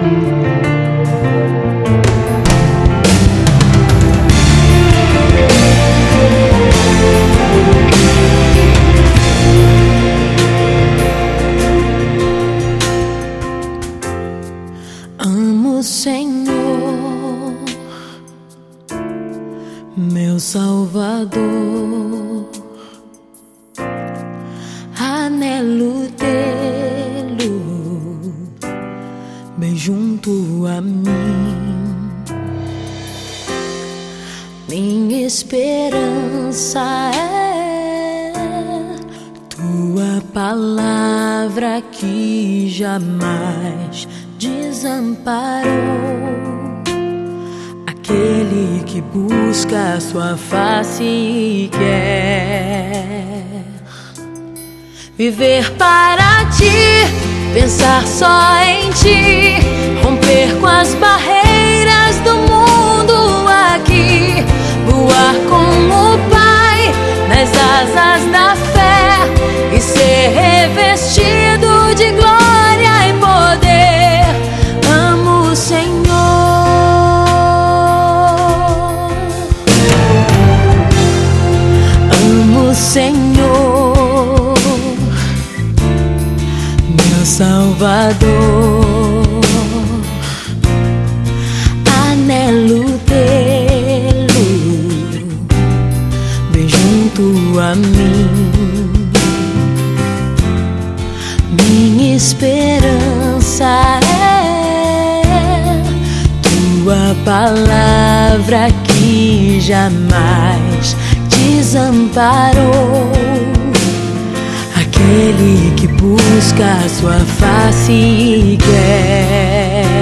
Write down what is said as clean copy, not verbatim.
Amo, Senhor, meu Salvador, anelo tê-lo bem junto a mim. Minha esperança é tua palavra que jamais desamparou aquele que busca a sua face e quer viver para ti, pensar só em ti, romper com as barreiras do mundo aqui, voar com o Pai nas asas da fé e ser revestido de glória e poder. Amo o Senhor, amo o Senhor, meu Salvador, anelo tê-lo bem junto a mim. Minha esperança é tua palavra que jamais desamparou aquele que busca a sua face e quer